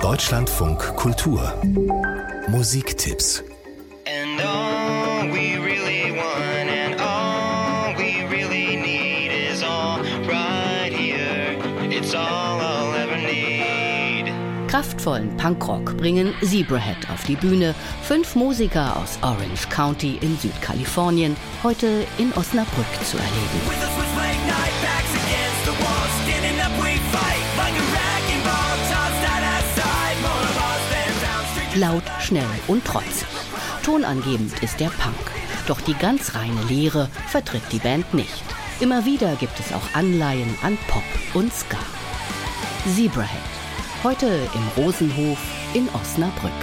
Deutschlandfunk Kultur Musiktipps. And all we really want and all we really need is all right here. It's all I'll ever need. Kraftvollen Punkrock bringen Zebrahead auf die Bühne. 5 Musiker aus Orange County in Südkalifornien, heute in Osnabrück zu erleben. Laut, schnell und trotzig. Tonangebend ist der Punk. Doch die ganz reine Lehre vertritt die Band nicht. Immer wieder gibt es auch Anleihen an Pop und Ska. Zebrahead. Heute im Rosenhof in Osnabrück.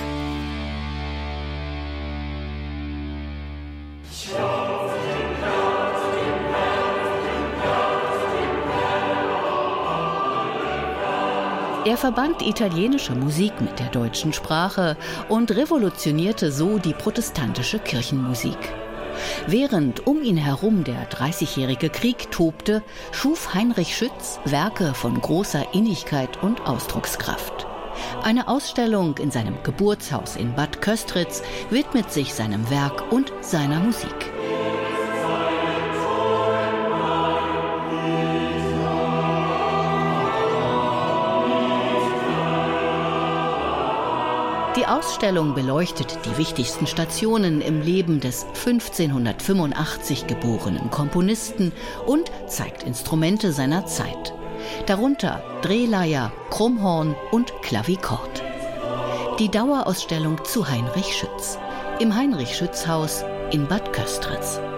Er verband italienische Musik mit der deutschen Sprache und revolutionierte so die protestantische Kirchenmusik. Während um ihn herum der 30-jährige Krieg tobte, schuf Heinrich Schütz Werke von großer Innigkeit und Ausdruckskraft. Eine Ausstellung in seinem Geburtshaus in Bad Köstritz widmet sich seinem Werk und seiner Musik. Die Ausstellung beleuchtet die wichtigsten Stationen im Leben des 1585 geborenen Komponisten und zeigt Instrumente seiner Zeit. Darunter Drehleier, Krummhorn und Klavikord. Die Dauerausstellung zu Heinrich Schütz im Heinrich-Schütz-Haus in Bad Köstritz.